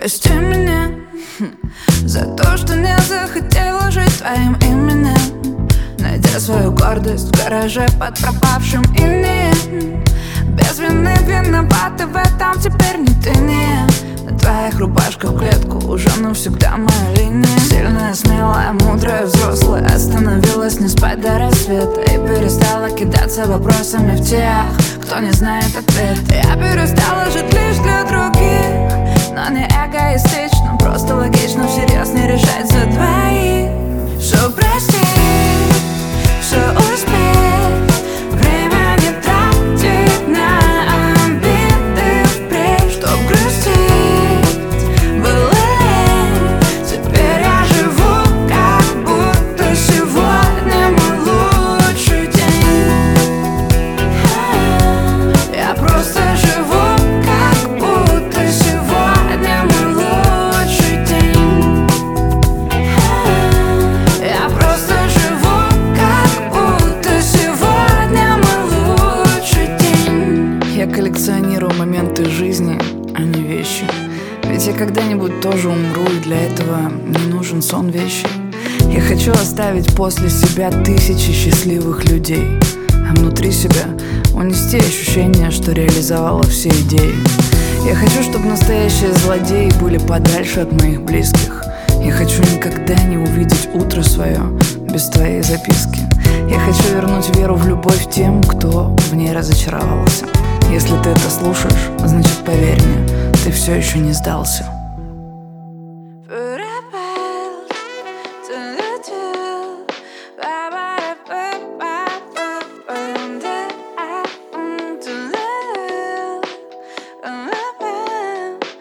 Прости меня за то, что не захотела жить твоим именем, найдя свою гордость в гараже под пропавшим инеем. Без вины виновата в этом теперь не ты, не я. На твоих рубашках в клетку уже навсегда моя линия. Сильная, смелая, мудрая, взрослая остановилась не спать до рассвета и перестала кидаться вопросами в тех, кто не знает ответ. Я перестала жить лишь для других, но не эгоистично, просто логично всерьез не решать за двоих. Все простить, все успеть, время не тратить на обиды впредь. Чтоб грустить было лень, теперь я живу, как будто сегодня мой лучший день. Я просто живу, как будто сегодня мой лучший день. Я просто живу, как будто сегодня мой лучший день. Я коллекционирую моменты жизни, а не вещи. Ведь я когда-нибудь тоже умру, и для этого не нужен сон вещи. Я хочу оставить после себя тысячи счастливых людей, а внутри себя унести ощущение, что реализовала все идеи. Я хочу, чтобы настоящие злодеи были подальше от моих близких. Я хочу никогда не увидеть утро свое без твоей записки. Я хочу вернуть веру в любовь тем, кто в ней разочаровался. Если ты это слушаешь, значит, поверь мне, ты все еще не сдался.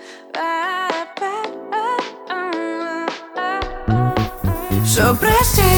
Все прости,